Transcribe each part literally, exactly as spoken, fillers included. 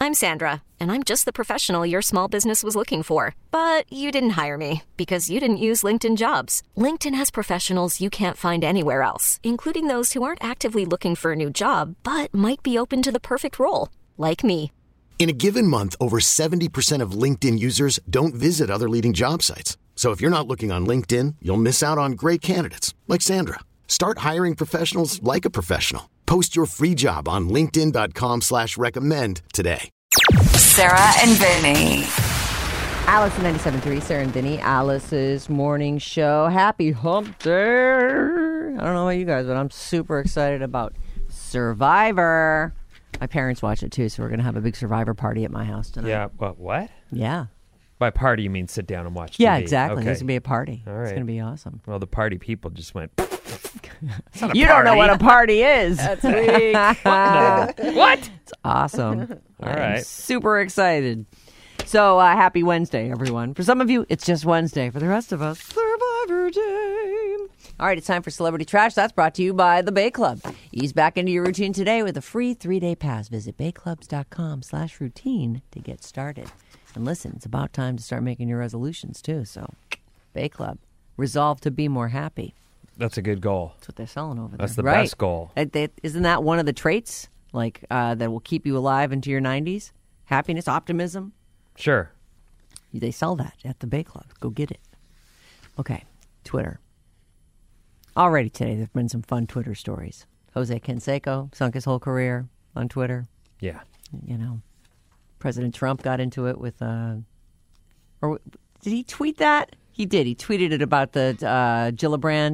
I'm Sandra, and I'm just the professional your small business was looking for. But you didn't hire me because you didn't use LinkedIn Jobs. LinkedIn has professionals you can't find anywhere else, including those who aren't actively looking for a new job, but might be open to the perfect role, like me. In a given month, over seventy percent of LinkedIn users don't visit other leading job sites. So if you're not looking on LinkedIn, you'll miss out on great candidates like Sandra. Start hiring professionals like a professional. Post your free job on linkedin.com slash recommend today. Sarah and Vinny. Alice ninety-seven point three, Sarah and Vinny, Alice's morning show. Happy hump day. I don't know about you guys, but I'm super excited about Survivor. My parents watch it too, so we're going to have a big Survivor party at my house tonight. Yeah, what? What? Yeah. By party, you mean sit down and watch T V? Yeah, exactly. Okay. There's going to be a party. All right. It's going to be awesome. Well, the party people just went... It's not a You party. don't know what a party is. That's weak. What? No. What? It's awesome. All I'm right. super excited. So uh, happy Wednesday, everyone. For some of you, it's just Wednesday. For the rest of us, Survivor Day. All right, it's time for Celebrity Trash. That's brought to you by the Bay Club. Ease back into your routine today with a free three-day pass. Visit bayclubs.com slash routine to get started. And listen, it's about time to start making your resolutions, too. So, Bay Club, resolve to be more happy. That's a good goal. That's what they're selling over there. That's the right. best goal. It, it, isn't that one of the traits like uh, that will keep you alive into your nineties? Happiness, optimism. Sure. They sell that at the Bay Club. Go get it. Okay, Twitter. Already today, there have been some fun Twitter stories. Jose Canseco sunk his whole career on Twitter. Yeah. You know, President Trump got into it with, uh, or did he tweet that? He did. He tweeted it about the uh, Gillibrand.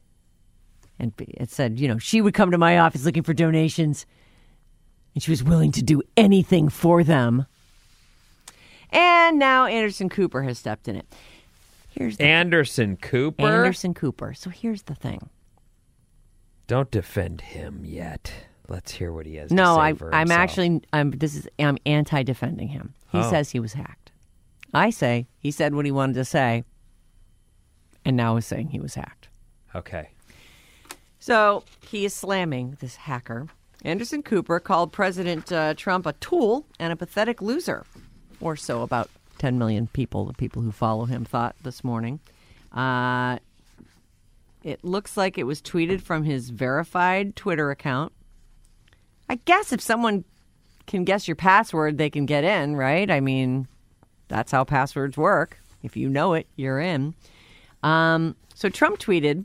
And it said, you know, she would come to my office looking for donations, and she was willing to do anything for them. And now Anderson Cooper has stepped in it. Here's the Anderson Cooper? Anderson Cooper. So here's the thing. Don't defend him yet. Let's hear what he has no, to say I, for I'm himself. actually, I'm, this is, I'm anti-defending him. He Oh. says he was hacked. I say he said what he wanted to say, and now is saying he was hacked. Okay. So he is slamming this hacker. Anderson Cooper called President uh, Trump a tool and a pathetic loser. Or so about ten million people, the people who follow him, thought this morning. Uh, it looks like it was tweeted from his verified Twitter account. I guess if someone can guess your password, they can get in, right? I mean, that's how passwords work. If you know it, you're in. Um, so Trump tweeted,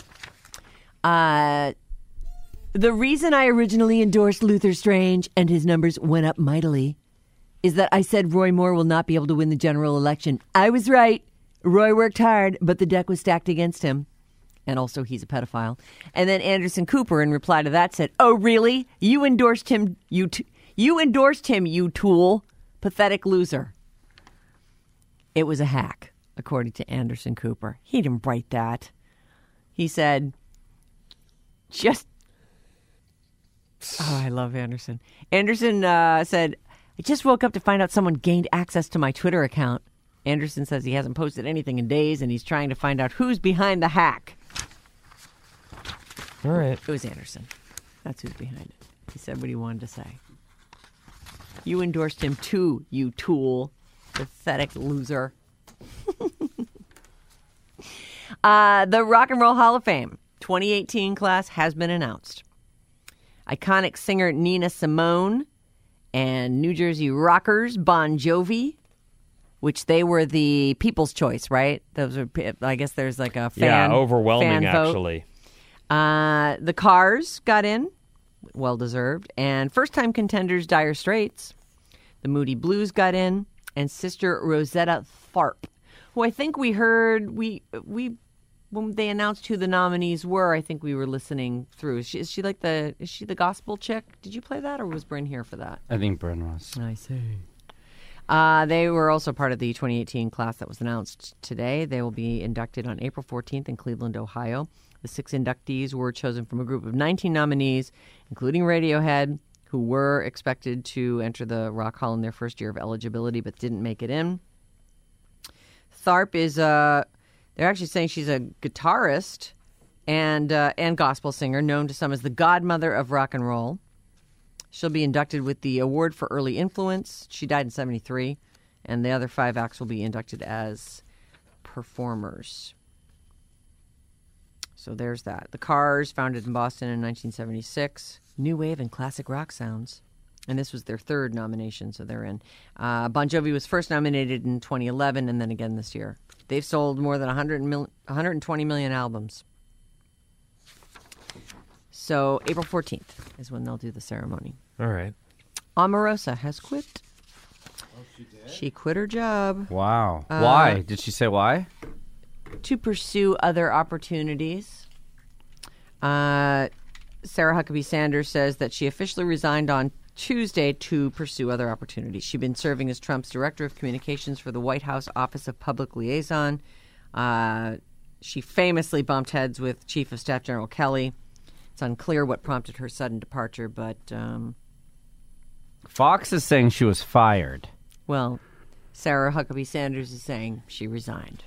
uh, the reason I originally endorsed Luther Strange and his numbers went up mightily is that I said Roy Moore will not be able to win the general election. I was right. Roy worked hard, but the deck was stacked against him. And also, he's a pedophile. And then Anderson Cooper, in reply to that, said, oh, really? You endorsed him, you t- you endorsed him, you tool. Pathetic loser. It was a hack, according to Anderson Cooper. He didn't write that. He said, just... Oh, I love Anderson. Anderson uh, said, I just woke up to find out someone gained access to my Twitter account. Anderson says he hasn't posted anything in days, and he's trying to find out who's behind the hack. All right. It was Anderson. That's who's behind it. He said what he wanted to say. You endorsed him too, you tool. Pathetic loser. uh, the Rock and Roll Hall of Fame twenty eighteen class has been announced. Iconic singer Nina Simone and New Jersey rockers Bon Jovi, which they were the people's choice, right? Those are, I guess there's like a fan Yeah, overwhelming, fan vote. actually. Uh, the Cars got in, well deserved, and first-time contenders Dire Straits. The Moody Blues got in, and Sister Rosetta Tharpe, who I think we heard we we when they announced who the nominees were. I think we were listening through. Is she, is she like the is she the gospel chick? Did you play that, or was Bryn here for that? I think Bryn was. I see. Uh, they were also part of the twenty eighteen class that was announced today. They will be inducted on April fourteenth in Cleveland, Ohio. The six inductees were chosen from a group of nineteen nominees, including Radiohead, who were expected to enter the Rock Hall in their first year of eligibility but didn't make it in. Tharpe is a, they're actually saying she's a guitarist and uh, and gospel singer, known to some as the godmother of rock and roll. She'll be inducted with the Award for Early Influence. She died in seventy-three. And the other five acts will be inducted as performers. So there's that. The Cars, founded in Boston in nineteen seventy-six. New wave and classic rock sounds. And this was their third nomination, so they're in. Uh, Bon Jovi was first nominated in twenty eleven and then again this year. They've sold more than one hundred mil- one hundred twenty million albums. So April fourteenth is when they'll do the ceremony. All right. Omarosa has quit. Oh, she did? She quit her job. Wow. Uh, why? Did she say why? To pursue other opportunities. Uh, Sarah Huckabee Sanders says that she officially resigned on Tuesday to pursue other opportunities. She'd been serving as Trump's Director of Communications for the White House Office of Public Liaison. Uh, she famously bumped heads with Chief of Staff General Kelly. It's unclear what prompted her sudden departure, but, um, Fox is saying she was fired. well, Sarah Huckabee Sanders is saying she resigned.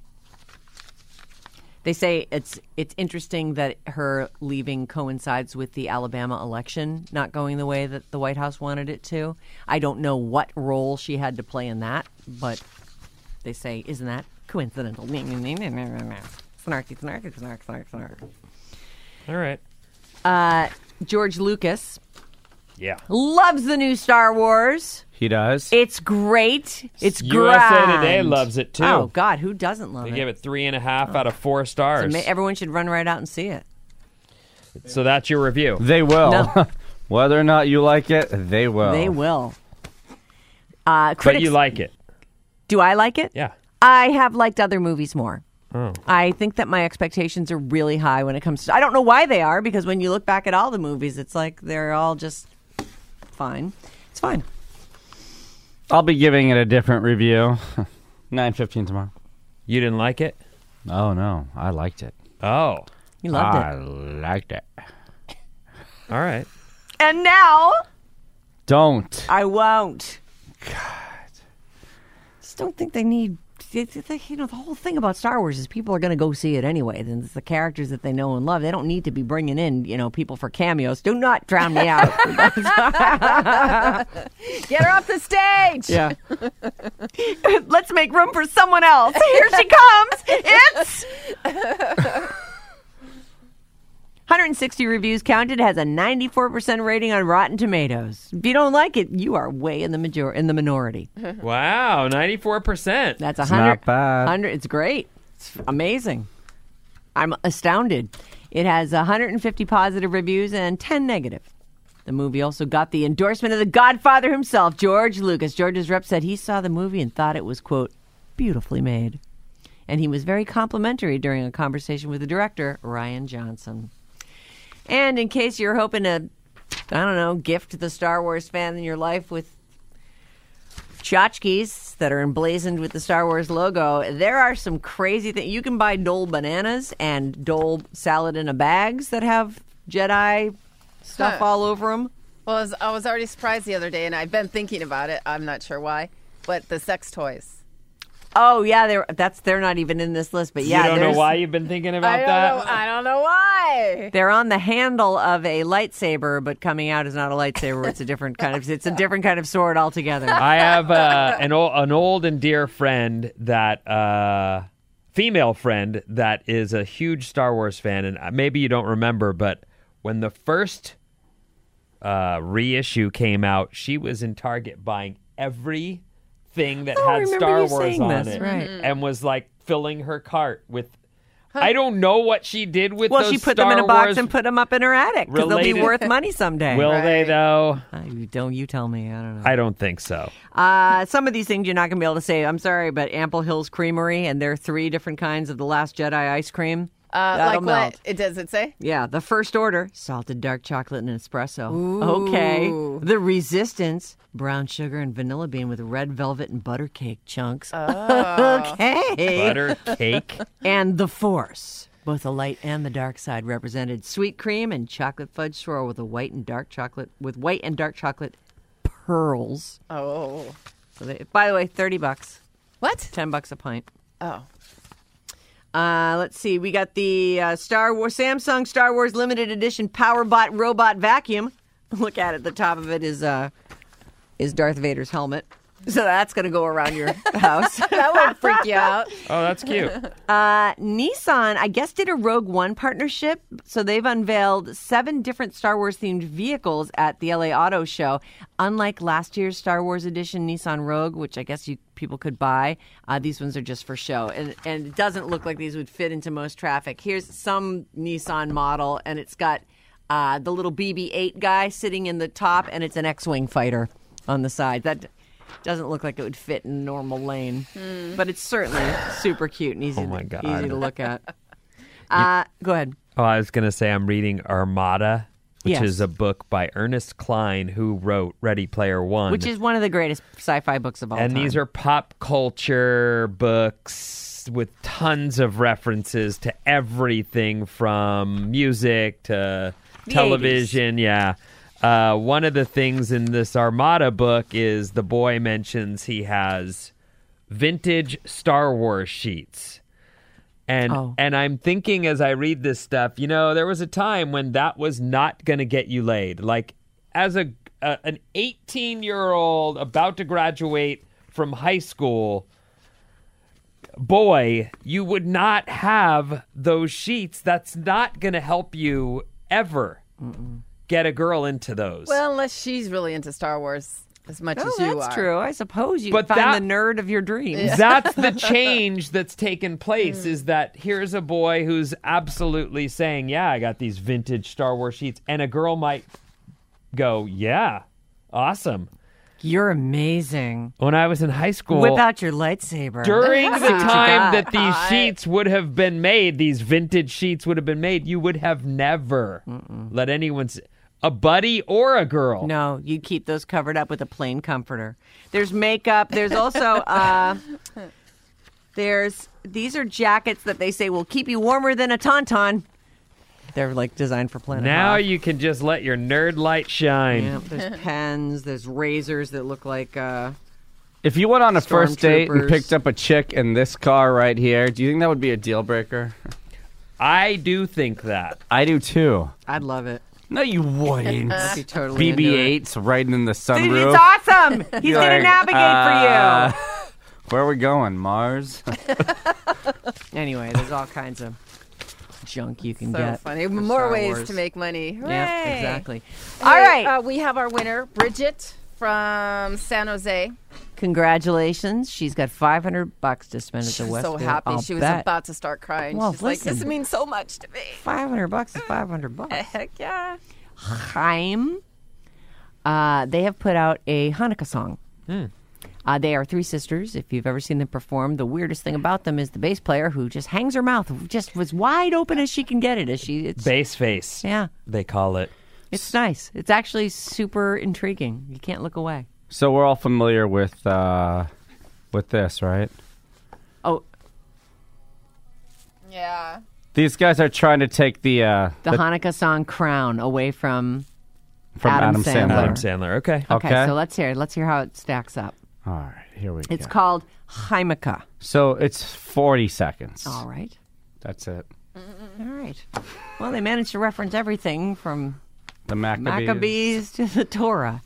They say it's it's interesting that her leaving coincides with the Alabama election not going the way that the White House wanted it to. I don't know what role she had to play in that, but they say, isn't that coincidental? Snarky, snarky, snark, snark, snark. All right. Uh, George Lucas Yeah. loves the new Star Wars. He does? It's great. It's U S A grand. Today loves it, too. Oh, God, who doesn't love They it? give it three and a half out of four stars. So ma- everyone should run right out and see it. So that's your review. They will. No. Whether or not you like it, they will. They will. Uh, critics, But you like it. do I like it? Yeah. I have liked other movies more. Oh. I think that my expectations are really high when it comes to... I don't know why they are, because when you look back at all the movies, it's like they're all just fine. It's fine. I'll be giving it a different review. nine fifteen tomorrow. You didn't like it? Oh, no. I liked it. Oh. You loved I it. liked it. All right. And now, Don't. I won't. God. Just don't think they need... It's, it's, you know, the whole thing about Star Wars is people are going to go see it anyway. Then it's the characters that they know and love. They don't need to be bringing in, you know, people for cameos. Do not drown me out. Get her off the stage. Yeah. Let's make room for someone else. Here she comes. It's one hundred sixty reviews counted. Has a ninety-four percent rating on Rotten Tomatoes. If you don't like it, you are way in the major- in the minority. Wow, ninety-four percent. That's a It's hundred. not bad. Hundred. It's great. It's amazing. I'm astounded. It has one hundred fifty positive reviews and ten negative. The movie also got the endorsement of the Godfather himself, George Lucas. George's rep said he saw the movie and thought it was, quote, beautifully made. And he was very complimentary during a conversation with the director, Rian Johnson. And in case you're hoping to, I don't know, gift the Star Wars fan in your life with tchotchkes that are emblazoned with the Star Wars logo, there are some crazy things. You can buy Dole bananas and Dole salad in a bags that have Jedi stuff Huh. all over them. Well, I was, I was already surprised the other day, and I've been thinking about it. I'm not sure why, but the sex toys. Oh yeah, they're that's they're not even in this list, but yeah, you don't know there's- why you've been thinking about I don't that? know. I don't know why. They're on the handle of a lightsaber, but coming out is not a lightsaber. It's a different kind of it's a different kind of sword altogether. I have uh, an old, an old and dear friend that, uh, female friend that is a huge Star Wars fan, and maybe you don't remember, but when the first uh, reissue came out, she was in Target buying every thing that Oh, I had remember Star you Wars saying on this, it, right. and was like filling her cart with. I don't know what she did with Well, those she put Star them in a box Wars. and put them up in her attic because they'll be related- worth money someday. Will they Right. though? Uh, you don't you tell me? I don't know. I don't think so. Uh, some of these things you're not going to be able to say. I'm sorry, but Ample Hills Creamery, and there are three different kinds of the Last Jedi ice cream. Uh, That'll like melt. what? It does it say? Yeah, the first order, salted dark chocolate and espresso. Okay. The Resistance, brown sugar and vanilla bean with red velvet and butter cake chunks. Okay. Butter cake. And the Force, both the light and the dark side represented. Sweet cream and chocolate fudge swirl with a white and dark chocolate with white and dark chocolate pearls. Oh. So they, by the way, thirty bucks, What? ten bucks a pint. Oh. Uh, let's see. We got the uh, Star Wars Samsung Star Wars Limited Edition PowerBot Robot Vacuum, look at it. The top of it is uh, is Darth Vader's helmet. So that's going to go around your house. That won't freak you out. Oh, that's cute. Uh, Nissan, I guess, did a Rogue One partnership. So they've unveiled seven different Star Wars-themed vehicles at the L A Auto Show. Unlike last year's Star Wars edition Nissan Rogue, which I guess you people could buy, uh, these ones are just for show. And, and it doesn't look like these would fit into most traffic. Here's some Nissan model, and it's got uh, the little B B eight guy sitting in the top, and it's an X-Wing fighter on the side. That doesn't look like it would fit in a normal lane, mm. but it's certainly super cute and easy, oh my to, God. easy to look at. Uh, go ahead. Oh, I was going to say I'm reading Armada, which Yes. is a book by Ernest Cline, who wrote Ready Player One. Which is one of the greatest sci-fi books of all and time. these are pop culture books with tons of references to everything from music to The television. Yeah. Uh, one of the things in this Armada book is the boy mentions he has vintage Star Wars sheets. And Oh. and I'm thinking as I read this stuff, you know, there was a time when that was not going to get you laid. Like as a, a an eighteen-year-old about to graduate from high school boy, you would not have those sheets. That's not going to help you ever Mm-mm. get a girl into those. Well, unless she's really into Star Wars as much Oh, as you that's are. true. I suppose you But find that- the nerd of your dreams. That's the change that's taken place is that here's a boy who's absolutely saying, yeah, I got these vintage Star Wars sheets. And a girl might go, yeah, awesome. You're amazing. When I was in high school, Whip out your lightsaber. during the See what you time got. that these sheets would have been made, these vintage sheets would have been made, you would have never Mm-mm. let anyone see. A buddy or a girl. No, you keep those covered up with a plain comforter. There's makeup. There's also uh, there's these are jackets that they say will keep you warmer than a tauntaun. They're like designed for Planet Now Hoth. you can just let your nerd light shine. Yeah, there's pens. There's razors that look like. Uh, If you went on a first date and Stormtroopers. picked up a chick in this car right here, do you think that would be a deal breaker? I do think that. I do too. I'd love it. No, you wouldn't. I'd be totally B B into it. eights right in the Dude, sunroof. it's awesome. He's You're gonna like, navigate uh, for Where are we going? Mars? you. Anyway, there's all kinds of junk you can So get. funny. for More Star ways Wars. to make money. Hooray. Yeah, exactly. Anyway, All right. Uh, we have our winner, Bridget from San Jose. Congratulations. She's got five hundred bucks to spend at She the was Westfield. so happy. I'll she was bet. about to start crying. Well, She's like, this listen. means so much to me. five hundred bucks is five hundred bucks. Heck yeah. Chaim. Uh, they have put out a Hanukkah song. Hmm. Uh, they are three sisters. If you've ever seen them perform, the weirdest thing about them is the bass player who just hangs her mouth just as wide open as she can get it. As she, it's, Base face. yeah, They call it. it's nice. It's actually super intriguing. You can't look away. So we're all familiar with uh, with this, right? Oh, Yeah. These guys are trying to take the uh, the, Hanukkah song "Crown" away from. from Adam Adam, Sandler. Sandler. Adam Sandler. Okay. Okay, Okay. so let's hear it. Let's hear how it stacks up. All right, here we It's go. called Hanukkah. So it's forty seconds. All right. That's it. All right. Well, they managed to reference everything from The Maccabees. Maccabees to the Torah.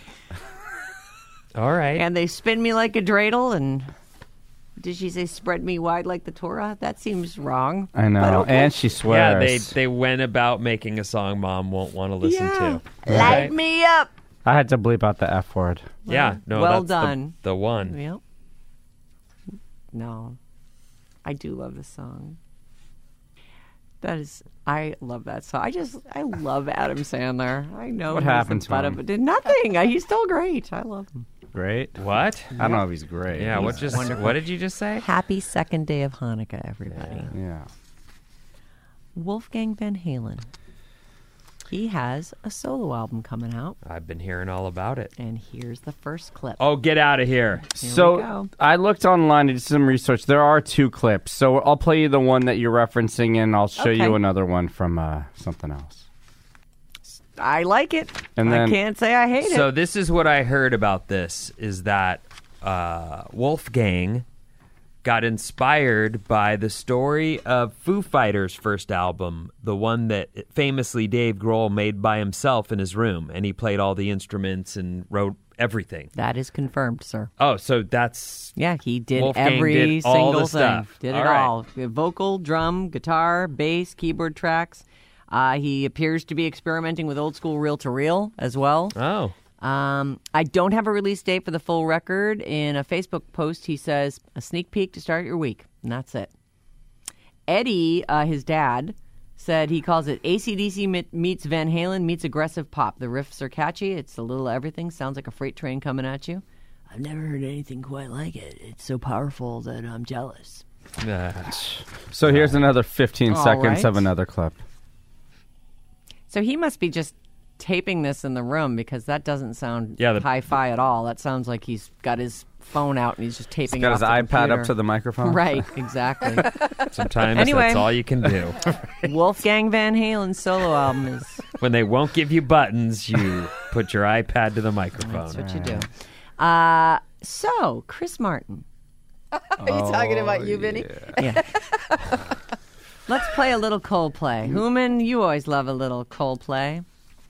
All right. And they spin me like a dreidel, and did she say spread me wide like the Torah? That seems wrong. I know. But okay. And she yeah, swears. they they went about making a song mom won't want to listen Yeah. to. Light Okay. me up. I had to bleep out the F word. Yeah. No. Well that's the- done. The, one. Yep. No. I do love this song. That is, I love that song. I just, I love Adam Sandler. I know What he's happened the to butt him? of it. Did nothing. He's still great. I love him. Great. What? I don't know if he's great. Yeah. What just? What did you just say? Happy second day of Hanukkah, everybody. Yeah. Wolfgang Van Halen. He has a solo album coming out, I've been hearing all about it. and here's the first clip. Oh, get out of here. Here we So go. I looked online and did some research. There are two clips. So I'll play you the one that you're referencing, and I'll show Okay. you another one from uh, something else. I like it. And then- I can't say I hate So it. this is what I heard about this is that uh, Wolfgang got inspired by the story of Foo Fighters' first album, the one that famously Dave Grohl made by himself in his room, and he played all the instruments and wrote everything. That is confirmed, sir. Oh, so that's... Yeah, he did Wolfgang every did all single the thing. stuff. Did All it right. all. Vocal, drum, guitar, bass, keyboard tracks. Uh, he appears to be experimenting with old school reel-to-reel as well. Oh. Um, I don't have a release date for the full record. In a Facebook post, he says, a sneak peek to start your week. And that's it. Eddie, uh, his dad, said he calls it A C D C meets Van Halen meets aggressive pop. The riffs are catchy. It's a little everything. Sounds like a freight train coming at you. I've never heard anything quite like it. It's so powerful that I'm jealous. Uh, So here's another fifteen All seconds right. of another clip. So he must be just taping this in the room because that doesn't sound Yeah, the- hi-fi at all. That sounds like he's got his phone out and he's just taping He's got it his off the iPad computer. up to the microphone. Right, exactly. sometimes Anyway. that's all you can do. Wolfgang Van Halen's solo album is When they won't give you buttons, you put your iPad to the microphone. that's what you do. Uh, so, Chris Martin. Are you talking about you, Vinny? Yeah. Let's play a little Coldplay. Human, you always love a little Coldplay.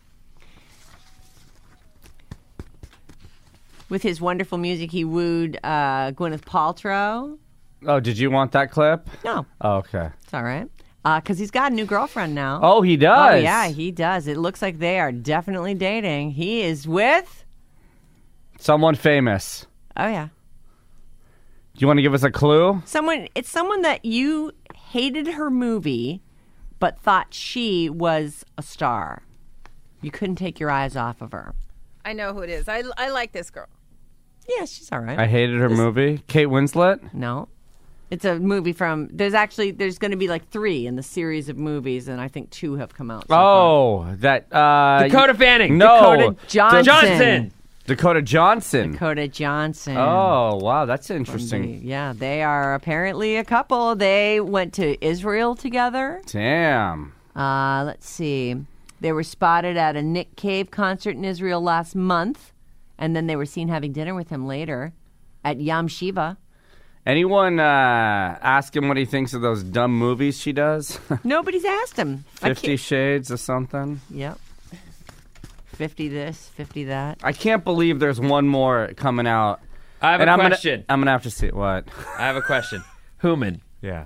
With his wonderful music, he wooed uh, Gwyneth Paltrow. Oh, did you want that clip? No, Oh, okay. it's all right. Because he's got a new girlfriend now. Oh, he does. Oh, yeah, he does. It looks like they are definitely dating. He is with... Someone famous. Oh, yeah. Do you want to give us a clue? Someone. It's someone that you hated her movie, but thought she was a star. You couldn't take your eyes off of her. I know who it is. I, I like this girl. Yeah, she's all right. I hated her movie. Kate Winslet? No. It's a movie from... There's actually... There's going to be like three in the series of movies, and I think two have come out so far. Oh, that... Uh, Dakota Fanning. No. Dakota Johnson. Johnson. Dakota Johnson. Dakota Johnson. Oh, wow. That's From interesting. the- yeah, they are apparently a couple. They went to Israel together. Damn. Uh, let's see. They were spotted at a Nick Cave concert in Israel last month, and then they were seen having dinner with him later at Yam Shiva. Anyone uh, ask him what he thinks of those dumb movies she does? Nobody's asked him. I Fifty can't- Shades or something? Yep. fifty this, fifty that. I can't believe there's one more coming out. I have and a I'm question. Gonna, I'm going to have to see it. What? I have a question. Human. Yeah.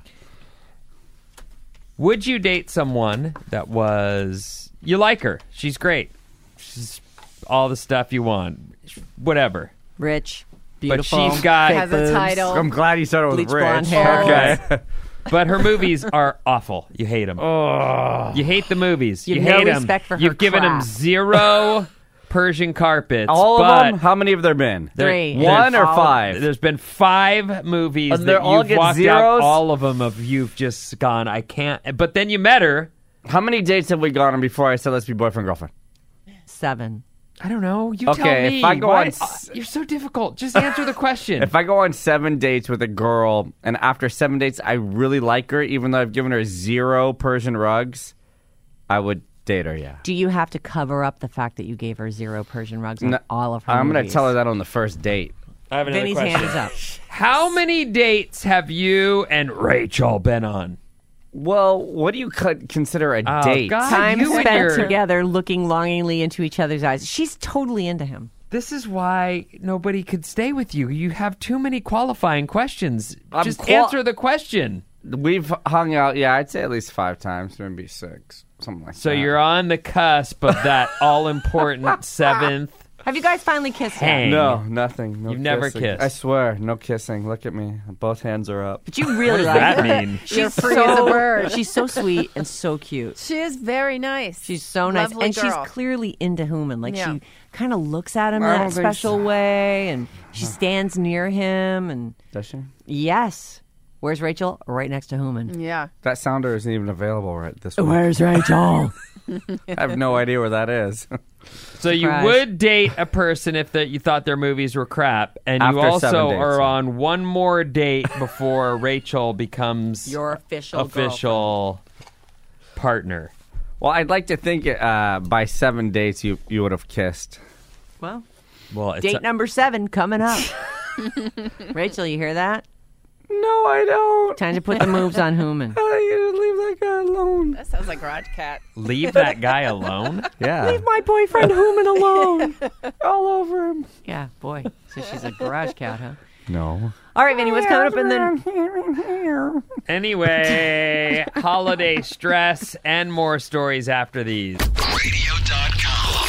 Would you date someone that was... You like her. She's great. She's all the stuff you want. Whatever. Rich, beautiful. But she's got... fake Has a boobs. title. I'm glad you started with Bleach Rich. blonde hair. Okay. But her movies are awful. You hate them. Oh. You hate the movies. You You, have no hate them. respect for her You've given them craft. zero Persian carpets. All but of them? How many have there been? there- Three. One or All- five? There's been five movies Uh, that they're all you've get walked zeros? out. All of them of you've just gone. I can't. But then you met her. How many dates have we gone on before I said let's be boyfriend girlfriend? Seven. I don't know. You Okay, tell me. if I go Why- on s- uh, you're so difficult. Just answer the question. If I go on seven dates with a girl and after seven dates I really like her, even though I've given her zero Persian rugs, I would date her, yeah. Do you have to cover up the fact that you gave her zero Persian rugs on No, all of her I'm going to movies? tell her that on the first date. I have another Vinny's question. hand is up. How many dates have you and Rachel been on? Well, what do you co- consider a Oh, date? God. Time you and spent your- together looking longingly into each other's eyes. She's totally into him. This is why nobody could stay with you. You have too many qualifying questions. I'm Just qual- answer the question. We've hung out, yeah, I'd say at least five times, maybe six, something like So that. you're on the cusp of that all-important seventh. Have you guys finally kissed yet? Hang. No, nothing. No You've never kissing. kissed. I swear, no kissing. Look at me. Both hands are up. But you What really does like that her. mean? You're She's free so, as a bird. She's so sweet and so cute. She is very nice. She's so nice. Lovely and girl. she's clearly into Human. Like Yeah. she kind of looks at him in I that don't think special so. way and she stands near him and Does she? yes. Where's Rachel? Right next to Human. Yeah. That sounder isn't even available right this week. Where's Rachel? I have no idea where that is. So you Surprise. would date a person if the, you thought their movies were crap, and you After seven also dates, are yeah. on one more date before Rachel becomes Your official official partner. Well, I'd like to think uh, by seven dates you, you would have kissed. Well, Well, it's date a- number seven coming up. Rachel, you hear that? No, I don't. Time to put the moves on Hooman. You leave that guy alone. That sounds like Garage Cat. Leave that guy alone? Yeah. Leave my boyfriend Hooman alone. all over him. Yeah, boy. So she's a garage cat, huh? No. All right, Vinny, what's coming up in the... Anyway, holiday stress and more stories after these. radio dot com.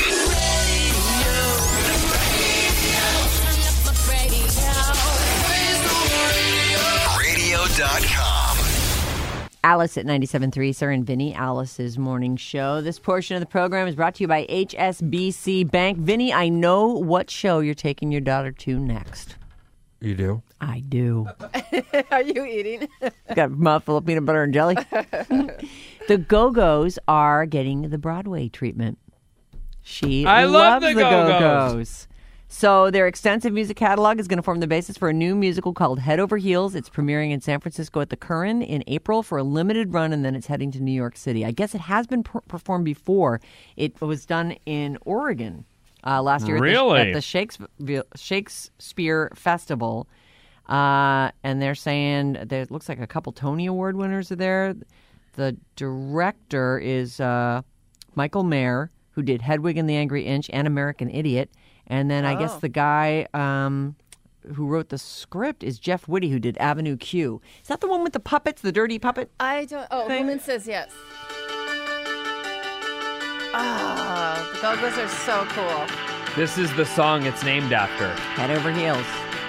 radio dot com. Alice at ninety-seven point three, Sarah and Vinny, Alice's morning show. This portion of the program is brought to you by H S B C Bank. Vinny, I know what show you're taking your daughter to next. You do? I do. Are you eating? Got a mouthful of peanut butter and jelly. The Go-Go's are getting the Broadway treatment. She I love loves the Go-Go's. Go-Go's. So their extensive music catalog is going to form the basis for a new musical called Head Over Heels. It's premiering in San Francisco at the Curran in April for a limited run, and then it's heading to New York City. I guess it has been per- performed before. It was done in Oregon uh, last year Really? at the, at the Shakespeare, Shakespeare Festival. Uh, and they're saying there it looks like a couple Tony Award winners are there. The director is uh, Michael Mayer, who did Hedwig and the Angry Inch and American Idiot. And then I Oh. guess the guy um, who wrote the script is Jeff Whitty, who did Avenue Q. Is that the one with the puppets, the dirty puppet? I don't. Oh, Hooman says yes. Ah, the Go-Go's are so cool. This is the song it's named after. Head Over Heels.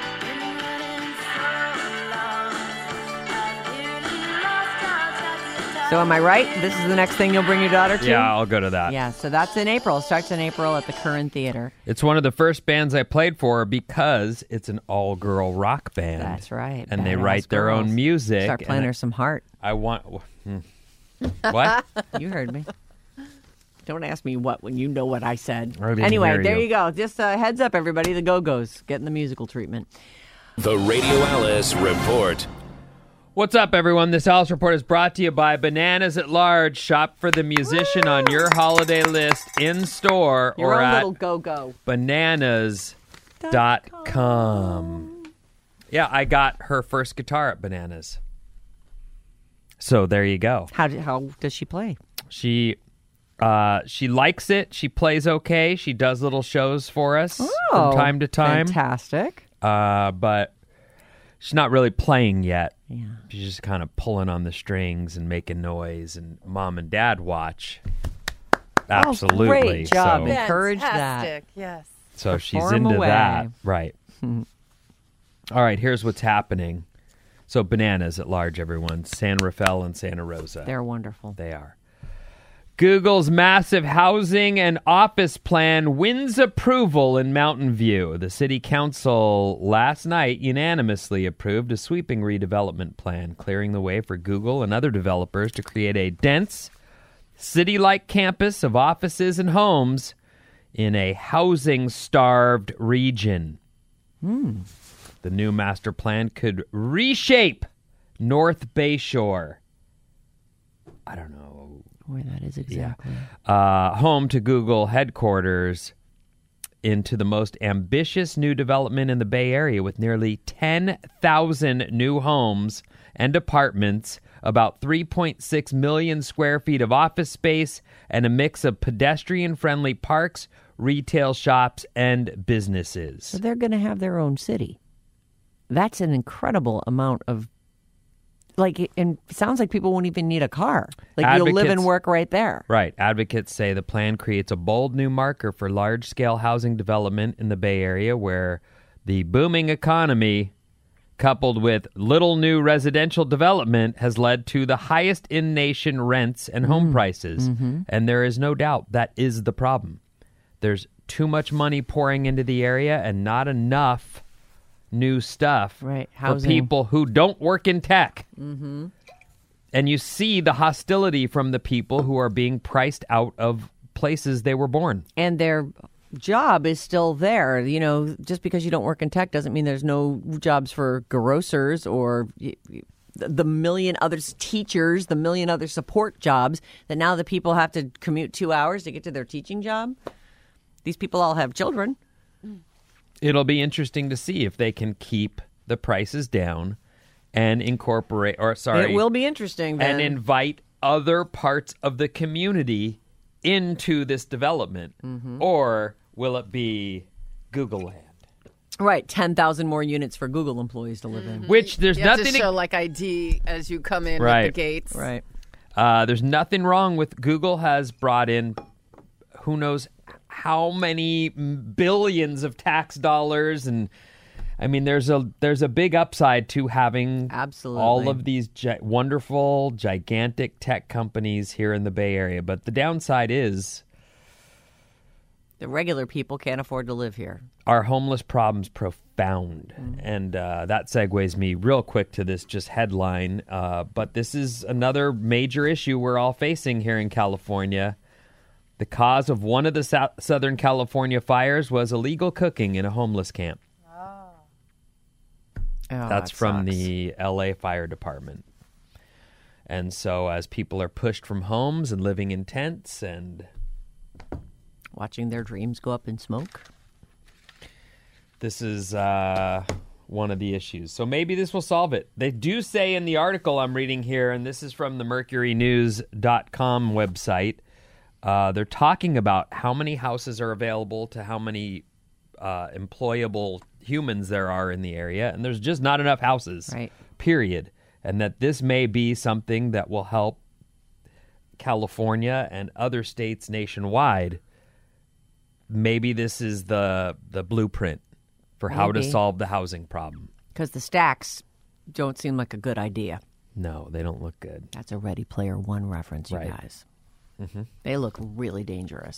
So am I right? This is the next thing you'll bring your daughter to? Yeah, I'll go to that. Yeah, so that's in April. Starts in April at the Curran Theater. It's one of the first bands I played for because it's an all-girl rock band. That's right. And they Badass write their girls. own music. Start playing and her some heart. I want... hmm. What? You heard me. Don't ask me what when you know what I said. I didn't Anyway, hear there you. you go. Just uh, heads up, everybody. The Go-Go's getting the musical treatment. The Radio Alice Report. What's up, everyone? This Alice Report is brought to you by Bananas at Large. Shop for the musician on your holiday list in store Your or own at little Go-Go. bananas dot com. Yeah, I got her first guitar at Bananas. So there you go. How, do- how does she play? She uh, she likes it. She plays okay. She does little shows for us from time to time. Fantastic. Uh, but she's not really playing yet. Yeah. She's just kind of pulling on the strings and making noise, and mom and dad watch. Absolutely. Oh, great job. So, Encourage that. Fantastic, yes. so she's Perform into away. that. Right. All right, here's what's happening. So Bananas at Large, everyone. San Rafael and Santa Rosa. They're wonderful. They are. Google's massive housing and office plan wins approval in Mountain View. The city council last night unanimously approved a sweeping redevelopment plan, clearing the way for Google and other developers to create a dense, city-like campus of offices and homes in a housing-starved region. Hmm. The new master plan could reshape North Bayshore. I don't know. Where that is exactly. Uh, home to Google headquarters into the most ambitious new development in the Bay Area with nearly ten thousand new homes and apartments, about three point six million square feet of office space, and a mix of pedestrian-friendly parks, retail shops, and businesses. So they're going to have their own city. That's an incredible amount of, like, it, and it sounds like people won't even need a car. Like, you'll live and Advocates- work right there. Right. Advocates say the plan creates a bold new marker for large-scale housing development in the Bay Area, where the booming economy, coupled with little new residential development, has led to the highest in-nation rents and home prices. And there is no doubt that is the problem. There's too much money pouring into the area and not enough new stuff Right, for housing. people who don't work in tech. Mm-hmm. And you see the hostility from the people who are being priced out of places they were born. And their job is still there. You know, just because you don't work in tech doesn't mean there's no jobs for grocers or y- y- the million other teachers, the million other support jobs that now the people have to commute two hours to get to their teaching job. These people all have children. It'll be interesting to see if they can keep the prices down and incorporate, or sorry, It will be interesting, Ben. and invite other parts of the community into this development? Mm-hmm. Or will it be Google land? Right, ten thousand more units for Google employees to live in. Which there's You have nothing to show like I D as you come in Right. at the gates. Right. Uh, there's nothing wrong with Google has brought in who knows how many billions of tax dollars, and I mean there's a there's a big upside to having Absolutely. all of these gi- wonderful gigantic tech companies here in the Bay Area, but the downside is The regular people can't afford to live here. our homeless problem's profound. And uh, that segues me real quick to this just headline. Uh, but this is another major issue we're all facing here in California. The cause of one of the Sou- Southern California fires was illegal cooking in a homeless camp. Oh, That's that from sucks. the L A Fire Department. And so as people are pushed from homes and living in tents and Watching their dreams go up in smoke. this is uh, one of the issues. So maybe this will solve it. They do say in the article I'm reading here, and this is from the mercury news dot com website, uh, they're talking about how many houses are available to how many uh, employable humans there are in the area, and there's just not enough houses, Right. period. And that this may be something that will help California and other states nationwide. Maybe this is the the blueprint for how to Maybe. solve the housing problem. Because the stacks don't seem like a good idea. No, they don't look good. That's a Ready Player One reference, you Right. guys. Mm-hmm. They look really dangerous.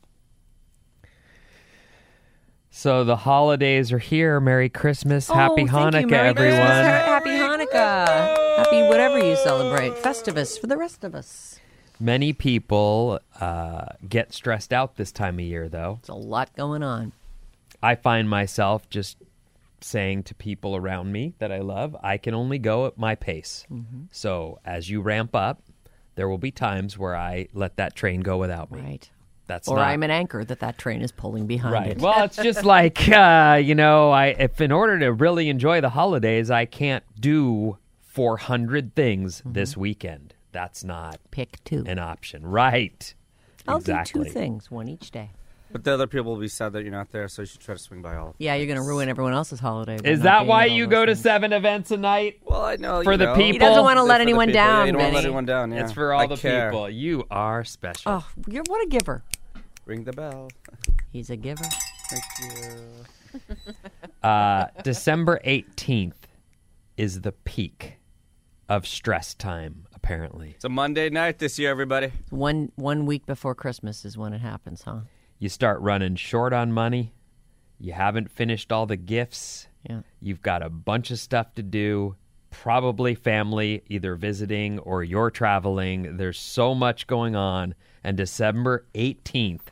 So the holidays are here. Merry Christmas. Happy Oh, thank Hanukkah, you. Merry everyone. Christmas. Happy Hanukkah. Happy whatever you celebrate. Festivus for the rest of us. Many people uh, get stressed out this time of year, though. There's a lot going on. I find myself just saying to people around me that I love, I can only go at my pace. Mm-hmm. So as you ramp up, there will be times where I let that train go without me. Right. That's Or not, I'm an anchor that that train is pulling behind right. it. Well, it's just like uh, you know, I if in order to really enjoy the holidays, I can't do four hundred things Mm-hmm. this weekend. That's not Pick two. an option, right? I'll exactly. do two things, one each day. But the other people will be sad that you're not there, so you should try to swing by all of them. Yeah, you're going to ruin everyone else's holiday. by Is not that being why at all you those go to things. seven events a night? Well, I know For you the know. people? He doesn't want to It's let for the anyone people. down, Yeah, you don't want to let Benny. anyone down. Yeah. It's for all I the care. people. You are special. Oh, you're what a giver. Ring the bell. He's a giver. Thank you. Uh, December eighteenth is the peak of stress time, apparently. It's a Monday night this year, everybody. One one week before Christmas is when it happens, huh? You start running short on money. You haven't finished all the gifts. Yeah. You've got a bunch of stuff to do. Probably family, either visiting or you're traveling. There's so much going on. And December eighteenth,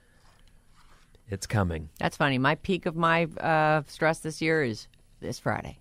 it's coming. That's funny. My peak of my uh, stress this year is this Friday.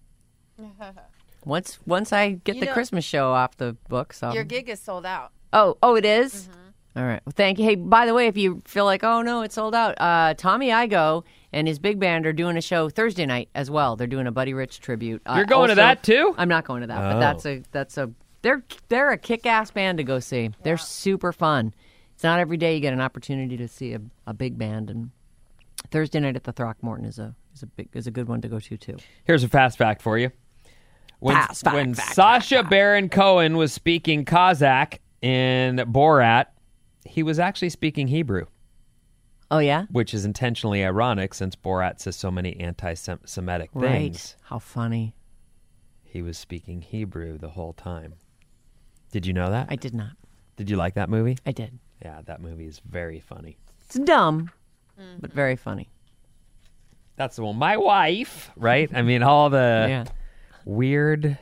Once once I get You the know- Christmas show off the books, I'll... Your gig is sold out. Oh, oh, it is? All right. Well, thank you. Hey, by the way, if you feel like, oh no, it's sold out, uh, Tommy Igo and his big band are doing a show Thursday night as well. They're doing a Buddy Rich tribute. Uh, You're going to also- that too? I'm not going to that, Oh. but that's a that's a they're they're a kick-ass band to go see. They're super fun. It's not every day you get an opportunity to see a, a big band, and Thursday night at the Throckmorton is a is a big is a good one to go to too. Here's a fast fact for you. When, Fast fact, when fact, Sacha Baron Cohen was speaking Kazakh in Borat, he was actually speaking Hebrew, Oh yeah, which is intentionally ironic since Borat says so many anti-Semitic right. things. How funny. He was speaking Hebrew the whole time. Did you know that? I did not. Did you like that movie? I did. Yeah, that movie is very funny. It's dumb, but very funny. That's the one. My wife, right? I mean, all the Yeah. weird.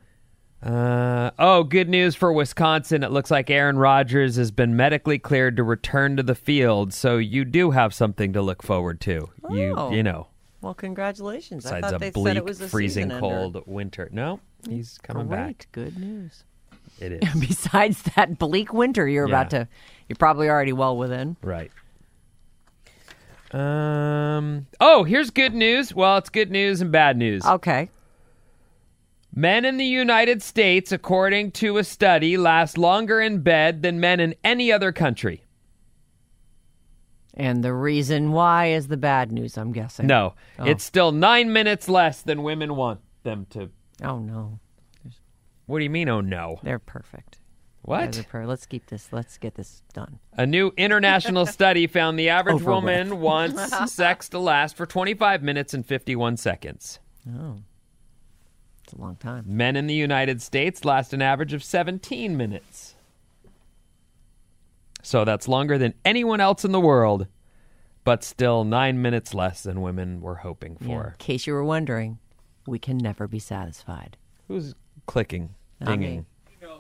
Uh, oh, good news for Wisconsin. It looks like Aaron Rodgers has been medically cleared to return to the field, so you do have something to look forward to. You, Oh. you know, Well, congratulations. I besides thought a they bleak, said it was a freezing season cold winter. No, he's coming Great. back. Good news. It is. Besides that bleak winter you're about Yeah. to, you're probably already well within. Right. Um. Oh, here's good news. Well, it's good news and bad news. Okay. Men in the United States, according to a study, last longer in bed than men in any other country. And the reason why is the bad news, I'm guessing. No, Oh. it's still nine minutes less than women want them to. Oh, no. What do you mean, oh no? They're perfect. What? They're per- let's keep this. Let's get this done. A new international study found the average Over with. woman wants sex to last for twenty-five minutes and fifty-one seconds. Oh. It's a long time. Men in the United States last an average of seventeen minutes. So that's longer than anyone else in the world, but still nine minutes less than women were hoping Yeah. for. In case you were wondering, we can never be satisfied. Who's clicking, Not me. dinging?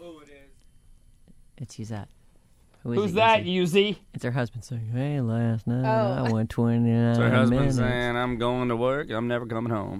It's Yuzette. Who is Who's it, that, Yuzi? Yuzi? It's her husband saying, hey, last night Oh. I went twenty-nine So her husband minutes. saying, I'm going to work. I'm never coming home.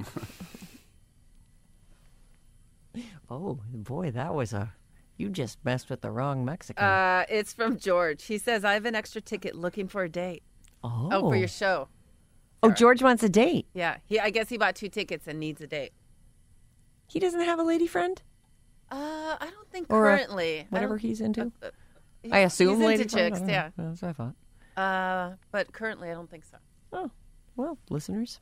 Oh, boy, that was a... You just messed with the wrong Mexican. Uh, it's from George. He says, I have an extra ticket looking for a date. oh. Oh, for your show. Oh, George wants a date. Yeah. He, I guess he bought two tickets and needs a date. He doesn't have a lady friend? Uh, I don't think Or a- currently. I Whatever don't- he's into? uh, he's- I assume he's lady into friend? chicks, I don't yeah. know. That's what I thought. Uh, but currently, I don't think so. Oh, well, listeners,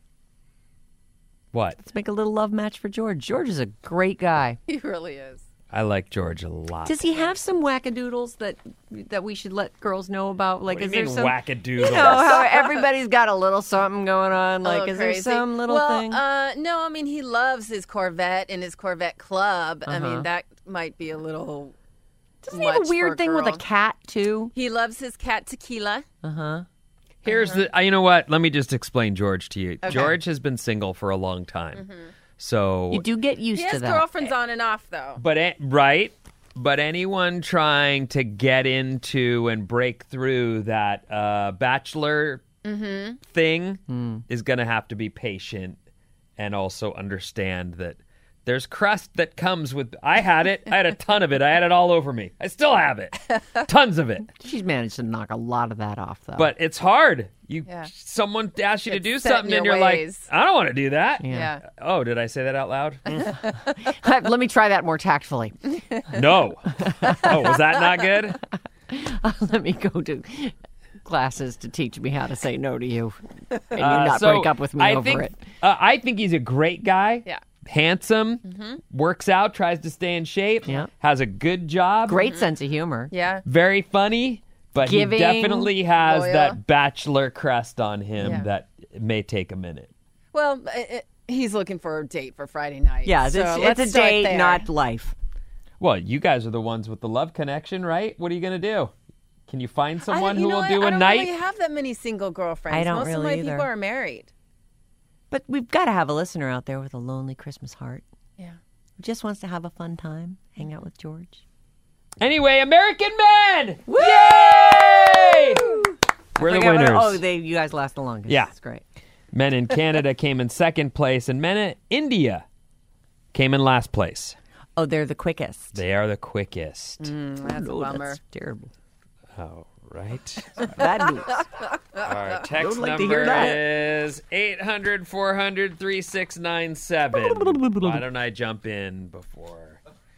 What? let's make a little love match for George. George is a great guy. He really is. I like George a lot. Does he have some wackadoodles that that we should let girls know about? Like, What do is you there mean some wackadoodle? You know how everybody's got a little something going on. Like, Oh, is crazy. there some little well, thing? Uh, no, I mean, he loves his Corvette and his Corvette club. I Uh-huh. mean, that might be a little Doesn't he have a much for weird thing with a girl. cat too? He loves his cat Tequila. Uh huh. Here's Uh-huh. the. Uh, you know what? Let me just explain George to you. George has been single for a long time, so You do get used He to has that. girlfriends on and off, though. But a- right, but anyone trying to get into and break through that uh, bachelor Mm-hmm. thing Hmm. is going to have to be patient and also understand that there's crust that comes with. I had it. I had a ton of it. I had it all over me. I still have it. Tons of it. She's managed to knock a lot of that off, though. But it's hard. You Yeah. someone asks you to Get do set in something your and you're ways. like, I don't want to do that. Yeah. Oh, did I say that out loud? let me try that more tactfully. No. Oh, was that not good? Let me go to classes to teach me how to say no to you, and you Uh, not so break up with me I over think, it. Uh, I think he's a great guy. Yeah. Handsome, works out, tries to stay in shape, Yeah. has a good job, Great sense of humor. Yeah. very funny, but Giving, he definitely has loyal. that bachelor crest on him Yeah. that may take a minute. Well, it, it, he's looking for a date for Friday night. Yeah, so it's, let's it's a start date, there. not life. Well, you guys are the ones with the love connection, right? What are you going to do? Can you find I someone don't- you who know will what? do I a don't night? really have that many single girlfriends. I don't Most really of my either. people are married. But we've got to have a listener out there with a lonely Christmas heart Yeah. who just wants to have a fun time, hang out with George. Anyway, American Men! Yay! We're the Forget what- winners. Oh, they, you guys last the longest. Yeah. That's great. Men in Canada came in second place, and men in India came in last place. Oh, they're the quickest. They are the quickest. That's a Oh, bummer. that's terrible. Oh, right. Bad news. Our text Don't like to number hear that. is eight hundred, four hundred, thirty-six ninety-seven. Why don't I jump in before?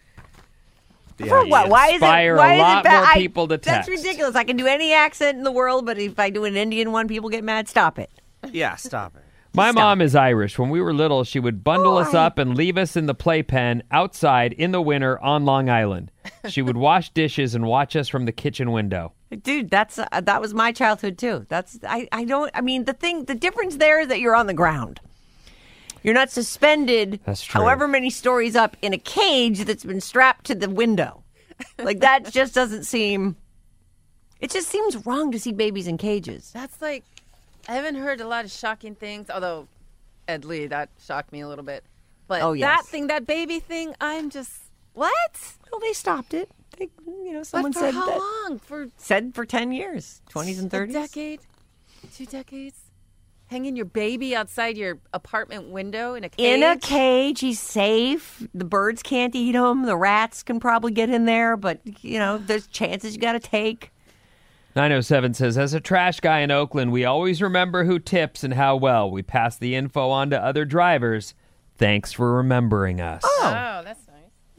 For Yeah, what? Why is it? inspire Why a is lot it bad? more I- people to That's text. ridiculous. I can do any accent in the world, but if I do an Indian one, people get mad. Stop it. Yeah, stop it. My Stop. mom is Irish. When we were little, she would bundle Oh, us I- up and leave us in the playpen outside in the winter on Long Island. She would wash dishes and watch us from the kitchen window. Dude, that's uh, that was my childhood too. That's I, I don't I mean the thing the difference there is that you're on the ground. You're not suspended That's true. however many stories up in a cage that's been strapped to the window. Like that just doesn't seem it just seems wrong to see babies in cages. That's like, I haven't heard a lot of shocking things, although Ed Lee, that shocked me a little bit. But Oh, that yes. thing, that baby thing, I'm just, what? Well, they stopped it. They, you know, someone but for said how that, long? For said for ten years, twenties and a thirties. decade? Two decades? Hanging your baby outside your apartment window in a cage? In a cage, he's safe. The birds can't eat him. The rats can probably get in there, but you know, there's chances you got to take. nine oh seven says, as a trash guy in Oakland, we always remember who tips and how well. We pass the info on to other drivers. Thanks for remembering us. Oh, that's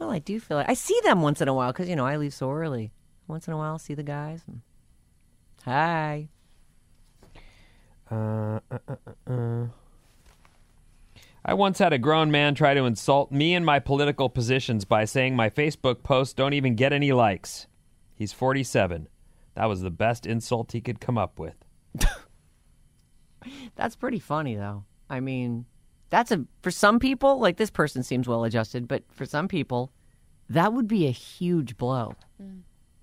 Well, I do feel like I see them once in a while because, you know, I leave so early. Once in a while, see the guys. And, hi. Uh, uh, uh, uh. I once had a grown man try to insult me and my political positions by saying my Facebook posts don't even get any likes. He's forty-seven. That was the best insult he could come up with. That's pretty funny, though. I mean, that's a for some people, like this person seems well adjusted, but for some people, that would be a huge blow. Mm.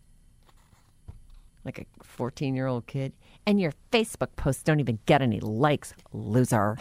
Like a fourteen-year-old kid. And your Facebook posts don't even get any likes, loser.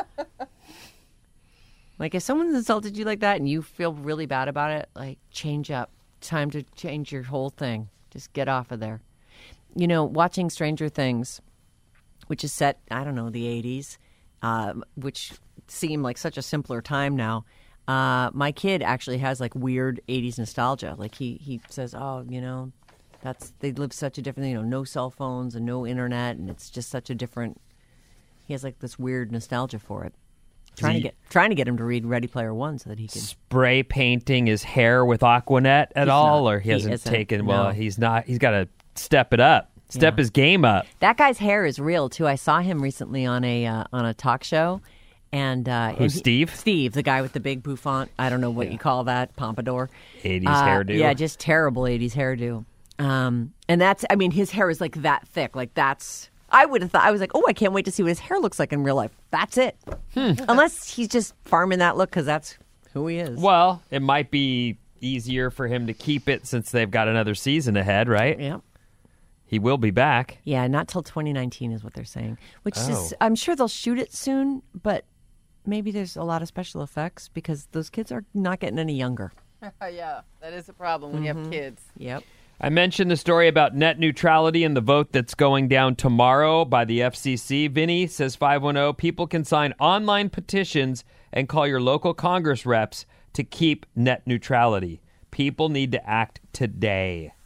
Like, if someone's insulted you like that and you feel really bad about it, like, change up. Time to change your whole thing. Just get off of there. You know, watching Stranger Things, which is set, I don't know, the eighties, uh, which seemed like such a simpler time now. Uh, my kid actually has, like, weird eighties nostalgia. Like, he, he says, oh, you know, that's they live such a different, you know, no cell phones and no internet, and it's just such a different, he has, like, this weird nostalgia for it. Trying to get trying to get him to read Ready Player One so that he can spray painting his hair with Aquanet at He's all, not. or he, He hasn't isn't. taken. No. Well, he's not. He's got to step it up, step Yeah. his game up. That guy's hair is real too. I saw him recently on a uh, on a talk show, and uh, Who, and he- Steve? Steve, the guy with the big bouffant. I don't know what you call that, pompadour. eighties Uh, hairdo. Yeah, just terrible eighties hairdo. Um, and that's, I mean, his hair is like that thick. Like that's. I would have thought, I was like, oh, I can't wait to see what his hair looks like in real life. That's it. Hmm. Unless he's just farming that look because that's who he is. Well, it might be easier for him to keep it since they've got another season ahead, right? Yeah. He will be back. Yeah, not till twenty nineteen is what they're saying. Which Oh. is, I'm sure they'll shoot it soon, but maybe there's a lot of special effects because those kids are not getting any younger. Yeah, that is a problem when you Mm-hmm. have kids. Yep. I mentioned the story about net neutrality and the vote that's going down tomorrow by the F C C. Vinny says five one zero, people can sign online petitions and call your local Congress reps to keep net neutrality. People need to act today.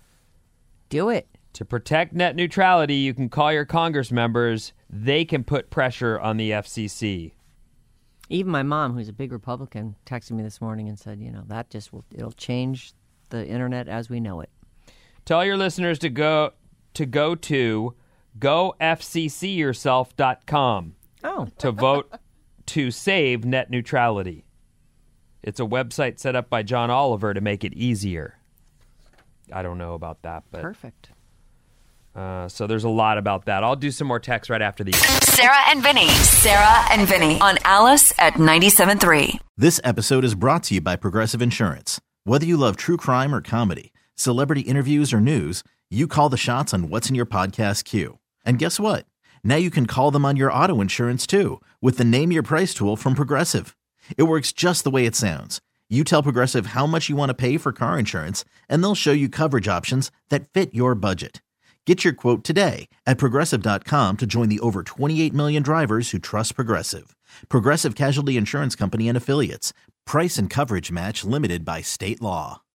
Do it. To protect net neutrality, you can call your Congress members. They can put pressure on the F C C. Even my mom, who's a big Republican, texted me this morning and said, you know, that just will, it'll change the internet as we know it. Tell your listeners to go to go to go f c c yourself dot com Oh. to vote to save net neutrality. It's a website set up by John Oliver to make it easier. I don't know about that, but Perfect. uh, so there's a lot about that. I'll do some more text right after these. Sarah and Vinny. Sarah and Vinny on Alice at ninety-seven point three. This episode is brought to you by Progressive Insurance. Whether you love true crime or comedy, celebrity interviews or news, you call the shots on what's in your podcast queue. And guess what? Now you can call them on your auto insurance too with the Name Your Price tool from Progressive. It works just the way it sounds. You tell Progressive how much you want to pay for car insurance, and they'll show you coverage options that fit your budget. Get your quote today at Progressive dot com to join the over twenty-eight million drivers who trust Progressive. Progressive Casualty Insurance Company and Affiliates. Price and coverage match limited by state law.